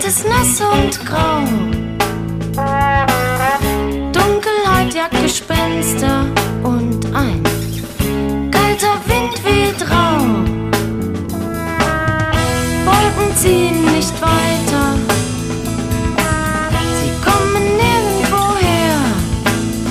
ist nass und grau. Dunkelheit jagt Gespenster und ein kalter Wind weht rau. Wolken ziehen nicht weit